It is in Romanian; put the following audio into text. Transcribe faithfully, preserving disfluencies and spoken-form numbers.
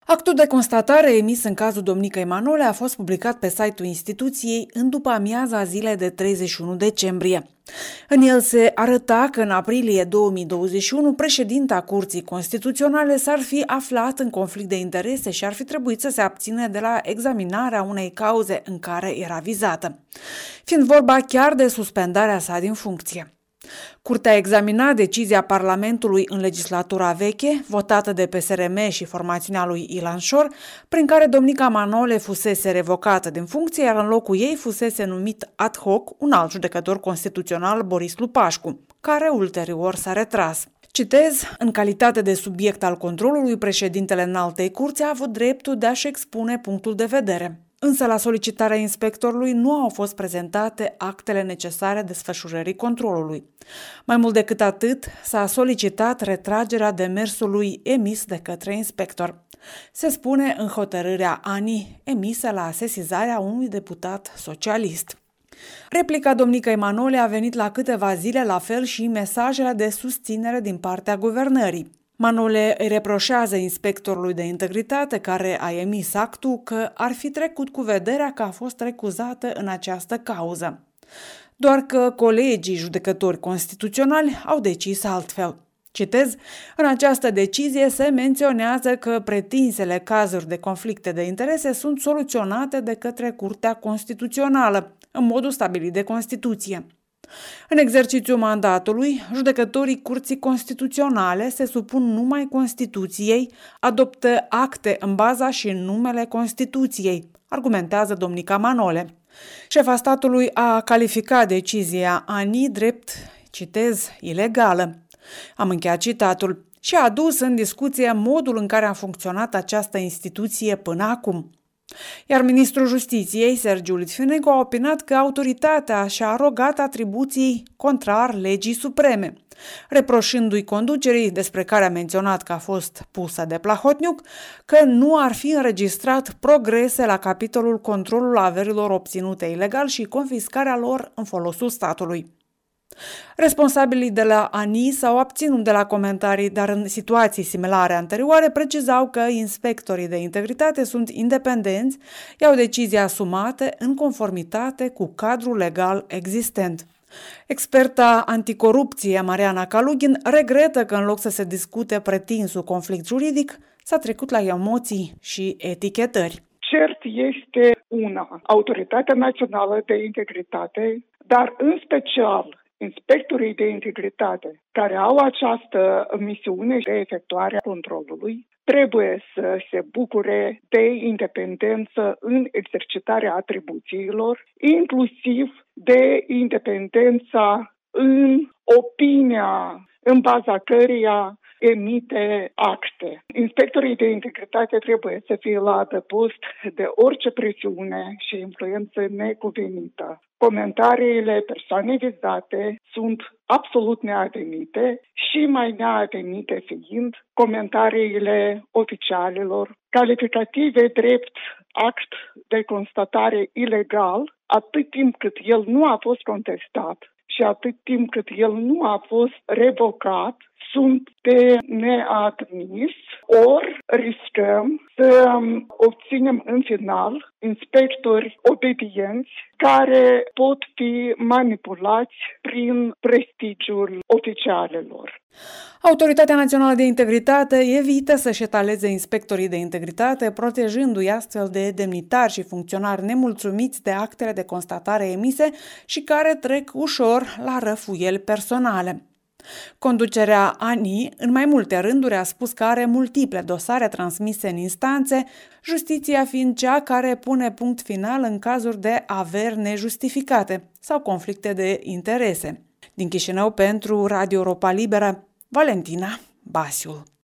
Actul de constatare emis în cazul domnicăi Manole a fost publicat pe site-ul instituției în după amiaza zilei de treizeci și unu decembrie. În el se arăta că în aprilie două mii douăzeci și unu președinta Curții Constituționale s-ar fi aflat în conflict de interese și ar fi trebuit să se abțină de la examinarea unei cauze în care era vizată, fiind vorba chiar de suspendarea sa din funcție. Curtea a examinat decizia Parlamentului în legislatura veche, votată de P S R M și formațiunea lui Ilan Șor, prin care domnica Manole fusese revocată din funcție, iar în locul ei fusese numit ad hoc un alt judecător constituțional, Boris Lupașcu, care ulterior s-a retras. Citez, în calitate de subiect al controlului, președintele Înaltei Curți a avut dreptul de a-și expune punctul de vedere. Însă la solicitarea inspectorului nu au fost prezentate actele necesare desfășurării controlului. Mai mult decât atât, s-a solicitat retragerea demersului emis de către inspector. Se spune în hotărârea A N I emisă la sesizarea unui deputat socialist. Replica domnicăi Manole a venit la câteva zile, la fel și mesajele de susținere din partea guvernării. Manole îi reproșează inspectorului de integritate care a emis actul că ar fi trecut cu vederea că a fost recuzată în această cauză. Doar că colegii judecători constituționali au decis altfel. Citez, în această decizie se menționează că pretinsele cazuri de conflicte de interese sunt soluționate de către Curtea Constituțională, în modul stabilit de Constituție. În exercițiul mandatului, judecătorii Curții Constituționale se supun numai Constituției, adoptă acte în baza și în numele Constituției, argumentează domnica Manole. Șefa statului a calificat decizia A N I drept, citez, ilegală. Am încheiat citatul și a adus în discuție modul în care a funcționat această instituție până acum. Iar ministrul Justiției, Sergiu Litvinescu, a opinat că autoritatea și-a arogat atribuții contrar legii supreme, reproșându-i conducerii, despre care a menționat că a fost pusă de Plahotniuc, că nu ar fi înregistrat progrese la capitolul controlul averilor obținute ilegal și confiscarea lor în folosul statului. Responsabilii de la A N I s-au abținut de la comentarii, dar în situații similare anterioare precizau că inspectorii de integritate sunt independenți, iau decizii asumate în conformitate cu cadrul legal existent. Experta anticorupție Mariana Kalugin regretă că în loc să se discute pretinsul conflict juridic, s-a trecut la emoții și etichetări. Cert este una, Autoritatea Națională de Integritate, dar în special inspectorii de integritate care au această misiune de efectuare a controlului trebuie să se bucure de independență în exercitarea atribuțiilor, inclusiv de independența în opinia în baza căreia emite acte. Inspectorii de integritate trebuie să fie la adăpost de orice presiune și influență necuvenită. Comentariile persoanei vizate sunt absolut neavenite și mai neavenite fiind comentariile oficialilor calificative drept act de constatare ilegal atât timp cât el nu a fost contestat și atât timp cât el nu a fost revocat, sunt de neadmis, ori riscăm să obținem în final inspectori obedienți care pot fi manipulați prin prestigiul oficialelor. Autoritatea Națională de Integritate evită să-și etaleze inspectorii de integritate, protejându-i astfel de demnitari și funcționari nemulțumiți de actele de constatare emise și care trec ușor la răfuieli personale. Conducerea A N I, în mai multe rânduri, a spus că are multiple dosare transmise în instanțe, justiția fiind cea care pune punct final în cazuri de averi nejustificate sau conflicte de interese. Din Chișinău, pentru Radio Europa Liberă, Valentina Basiul.